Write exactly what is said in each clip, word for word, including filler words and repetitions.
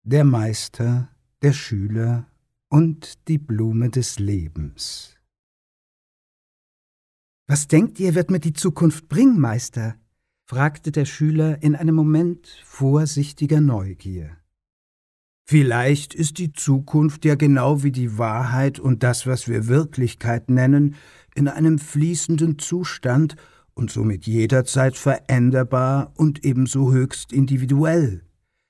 Der Meister, der Schüler und die Blume des Lebens. »Was denkt ihr, wird mir die Zukunft bringen, Meister?« fragte der Schüler in einem Moment vorsichtiger Neugier. »Vielleicht ist die Zukunft ja genau wie die Wahrheit und das, was wir Wirklichkeit nennen, in einem fließenden Zustand und somit jederzeit veränderbar und ebenso höchst individuell.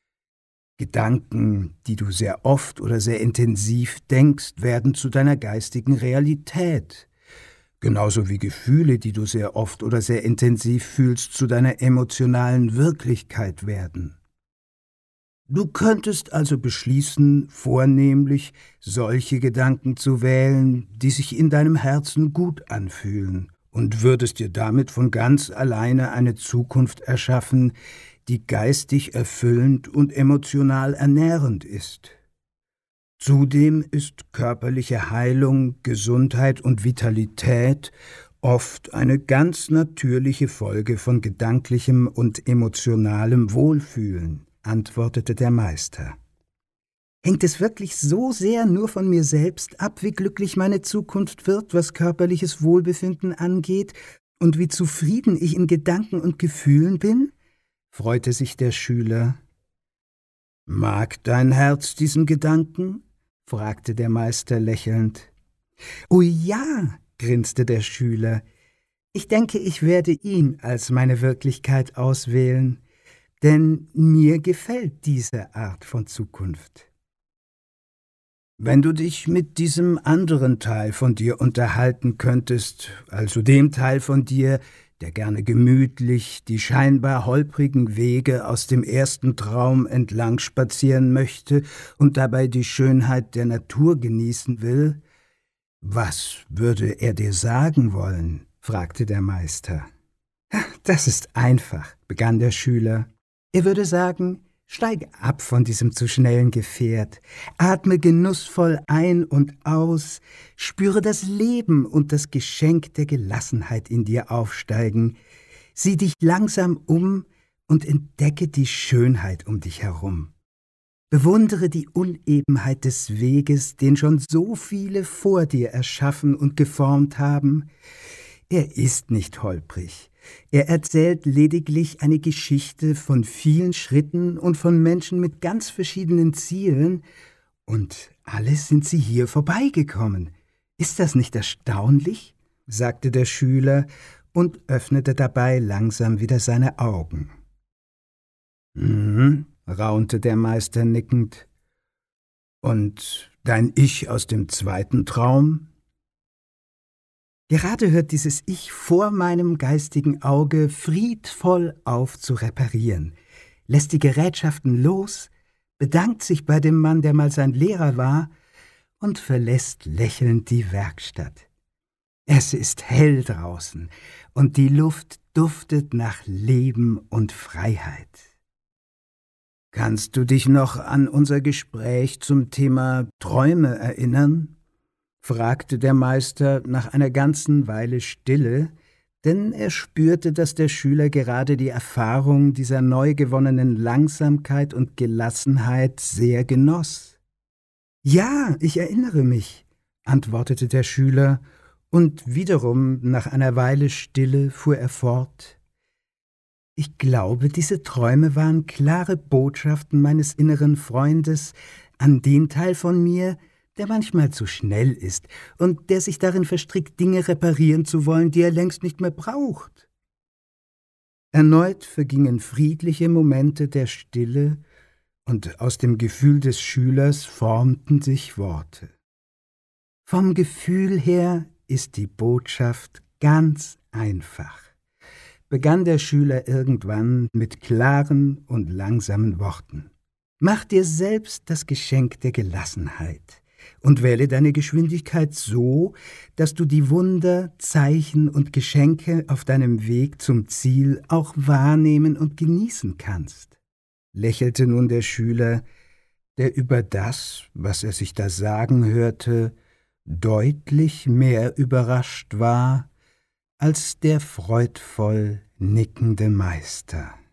Gedanken, die du sehr oft oder sehr intensiv denkst, werden zu deiner geistigen Realität, genauso wie Gefühle, die du sehr oft oder sehr intensiv fühlst, zu deiner emotionalen Wirklichkeit werden. Du könntest also beschließen, vornehmlich solche Gedanken zu wählen, die sich in deinem Herzen gut anfühlen, und würdest dir damit von ganz alleine eine Zukunft erschaffen, die geistig erfüllend und emotional ernährend ist. Zudem ist körperliche Heilung, Gesundheit und Vitalität oft eine ganz natürliche Folge von gedanklichem und emotionalem Wohlfühlen«, antwortete der Meister. »Hängt es wirklich so sehr nur von mir selbst ab, wie glücklich meine Zukunft wird, was körperliches Wohlbefinden angeht, und wie zufrieden ich in Gedanken und Gefühlen bin?« freute sich der Schüler. »Mag dein Herz diesen Gedanken?« fragte der Meister lächelnd. »Oh ja«, grinste der Schüler, »ich denke, ich werde ihn als meine Wirklichkeit auswählen, denn mir gefällt diese Art von Zukunft.« »Wenn du dich mit diesem anderen Teil von dir unterhalten könntest, also dem Teil von dir, der gerne gemütlich die scheinbar holprigen Wege aus dem ersten Traum entlang spazieren möchte und dabei die Schönheit der Natur genießen will, was würde er dir sagen wollen?« fragte der Meister. »Das ist einfach«, begann der Schüler. »Er würde sagen, steige ab von diesem zu schnellen Gefährt, atme genussvoll ein und aus, spüre das Leben und das Geschenk der Gelassenheit in dir aufsteigen, sieh dich langsam um und entdecke die Schönheit um dich herum. Bewundere die Unebenheit des Weges, den schon so viele vor dir erschaffen und geformt haben. Er ist nicht holprig. Er erzählt lediglich eine Geschichte von vielen Schritten und von Menschen mit ganz verschiedenen Zielen, und alle sind sie hier vorbeigekommen. Ist das nicht erstaunlich?« sagte der Schüler und öffnete dabei langsam wieder seine Augen. »Mhm«, raunte der Meister nickend. »Und dein Ich aus dem zweiten Traum?« Gerade hört dieses Ich vor meinem geistigen Auge friedvoll auf zu reparieren, lässt die Gerätschaften los, bedankt sich bei dem Mann, der mal sein Lehrer war, und verlässt lächelnd die Werkstatt. Es ist hell draußen und die Luft duftet nach Leben und Freiheit. »Kannst du dich noch an unser Gespräch zum Thema Träume erinnern?« fragte der Meister nach einer ganzen Weile Stille, denn er spürte, dass der Schüler gerade die Erfahrung dieser neu gewonnenen Langsamkeit und Gelassenheit sehr genoss. »Ja, ich erinnere mich«, antwortete der Schüler, und wiederum nach einer Weile Stille fuhr er fort. »Ich glaube, diese Träume waren klare Botschaften meines inneren Freundes an den Teil von mir, der manchmal zu schnell ist und der sich darin verstrickt, Dinge reparieren zu wollen, die er längst nicht mehr braucht.« Erneut vergingen friedliche Momente der Stille, und aus dem Gefühl des Schülers formten sich Worte. Vom Gefühl her ist die Botschaft ganz einfach, begann der Schüler irgendwann mit klaren und langsamen Worten. Mach dir selbst das Geschenk der Gelassenheit und wähle deine Geschwindigkeit so, dass du die Wunder, Zeichen und Geschenke auf deinem Weg zum Ziel auch wahrnehmen und genießen kannst, lächelte nun der Schüler, der über das, was er sich da sagen hörte, deutlich mehr überrascht war als der freudvoll nickende Meister.